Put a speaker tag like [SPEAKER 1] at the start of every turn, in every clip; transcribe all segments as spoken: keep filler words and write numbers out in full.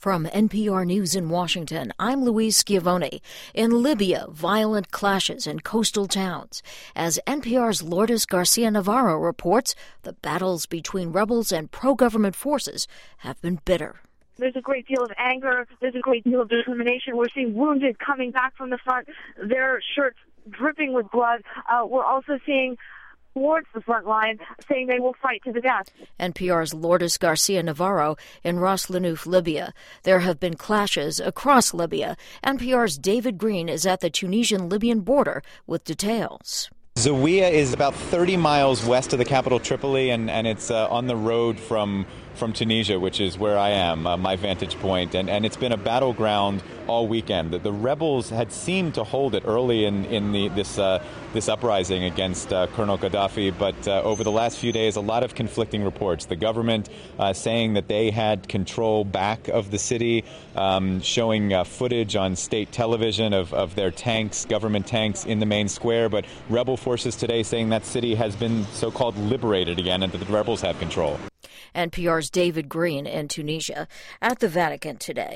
[SPEAKER 1] From N P R News in Washington, I'm Louise Schiavone. In Libya, violent clashes in coastal towns. As N P R's Lourdes Garcia Navarro reports, the battles between rebels and pro-government forces have been bitter.
[SPEAKER 2] There's a great deal of anger. There's a great deal of discrimination. We're seeing wounded coming back from the front, their shirts dripping with blood. Uh, we're also seeing towards the front line, saying they will fight to the death.
[SPEAKER 1] N P R's Lourdes Garcia Navarro in Ras Lanuf, Libya. There have been clashes across Libya. N P R's David Green is at the Tunisian-Libyan border with details.
[SPEAKER 3] Zawiya is about thirty miles west of the capital, Tripoli, and, and it's uh, on the road from from Tunisia, which is where I am, uh, my vantage point. And, and it's been a battleground all weekend. The, the rebels had seemed to hold it early in, in the, this uh, this uprising against uh, Colonel Gaddafi, but uh, over the last few days, a lot of conflicting reports. The government uh, saying that they had control back of the city, um, showing uh, footage on state television of, of their tanks, government tanks in the main square, but rebel forces today saying that city has been so-called liberated again and that the rebels have control.
[SPEAKER 1] N P R's David Green in Tunisia. At the Vatican today,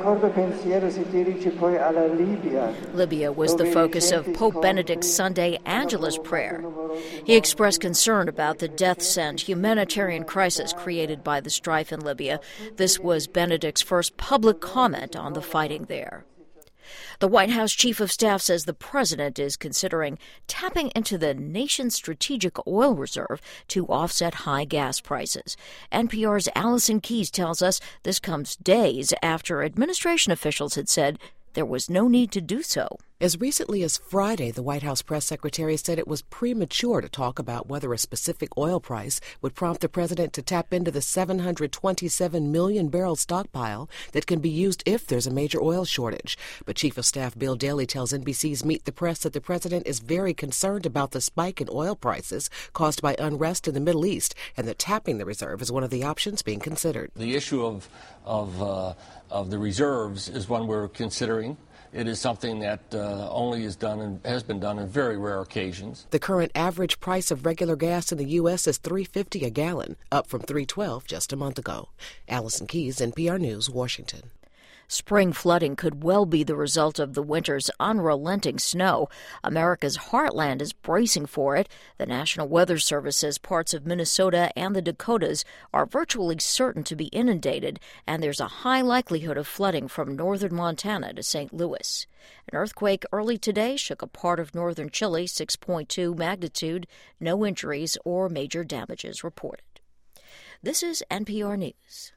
[SPEAKER 1] Libya was the focus of Pope Benedict's Sunday Angelus prayer. He expressed concern about the deaths and humanitarian crisis created by the strife in Libya. This was Benedict's first public comment on the fighting there. The White House Chief of Staff says the president is considering tapping into the nation's strategic oil reserve to offset high gas prices. N P R's Allison Keyes tells us this comes days after administration officials had said there was no need to do so.
[SPEAKER 4] As recently as Friday, the White House press secretary said it was premature to talk about whether a specific oil price would prompt the president to tap into the seven hundred twenty-seven million barrel stockpile that can be used if there's a major oil shortage. But Chief of Staff Bill Daley tells N B C's Meet the Press that the president is very concerned about the spike in oil prices caused by unrest in the Middle East, and that tapping the reserve is one of the options being considered.
[SPEAKER 5] The issue of of uh, of the reserves is one we're considering. It is something that uh, only is done and has been done on very rare occasions.
[SPEAKER 4] The current average price of regular gas in the U S is three dollars and fifty cents a gallon, up from three dollars and twelve cents just a month ago. Allison Keyes, N P R News, Washington.
[SPEAKER 1] Spring flooding could well be the result of the winter's unrelenting snow. America's heartland is bracing for it. The National Weather Service says parts of Minnesota and the Dakotas are virtually certain to be inundated, and there's a high likelihood of flooding from northern Montana to Saint Louis. An earthquake early today shook a part of northern Chile, six point two magnitude. No injuries or major damages reported. This is N P R News.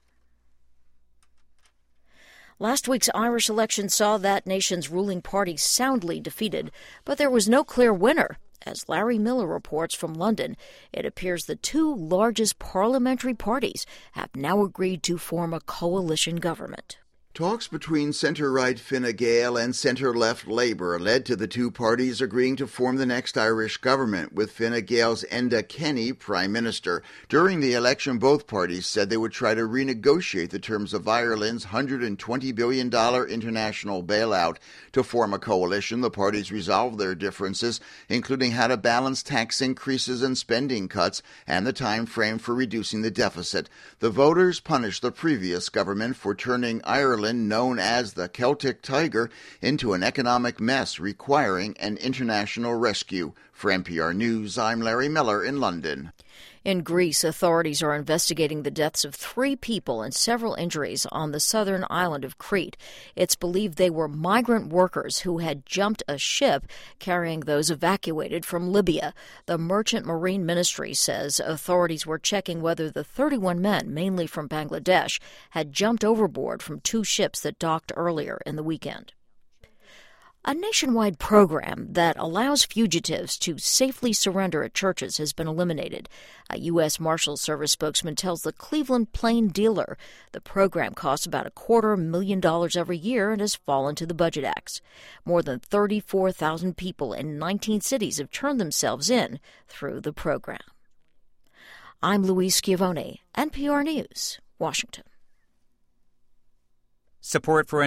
[SPEAKER 1] Last week's Irish election saw that nation's ruling party soundly defeated, but there was no clear winner. As Larry Miller reports from London, it appears the two largest parliamentary parties have now agreed to form a coalition government.
[SPEAKER 6] Talks between centre-right Fine Gael and centre-left Labour led to the two parties agreeing to form the next Irish government, with Fine Gael's Enda Kenny prime minister. During the election, both parties said they would try to renegotiate the terms of Ireland's one hundred twenty billion dollars international bailout. To form a coalition, the parties resolved their differences, including how to balance tax increases and spending cuts and the time frame for reducing the deficit. The voters punished the previous government for turning Ireland, known as the Celtic Tiger, into an economic mess requiring an international rescue. For N P R News, I'm Larry Miller in London.
[SPEAKER 1] In Greece, authorities are investigating the deaths of three people and several injuries on the southern island of Crete. It's believed they were migrant workers who had jumped a ship carrying those evacuated from Libya. The Merchant Marine Ministry says authorities were checking whether the thirty-one men, mainly from Bangladesh, had jumped overboard from two ships that docked earlier in the weekend. A nationwide program that allows fugitives to safely surrender at churches has been eliminated. A U S Marshals Service spokesman tells the Cleveland Plain Dealer the program costs about a quarter million dollars every year and has fallen to the Budget Act. More than thirty-four thousand people in nineteen cities have turned themselves in through the program. I'm Louise Schiavone, N P R News, Washington.
[SPEAKER 7] Support for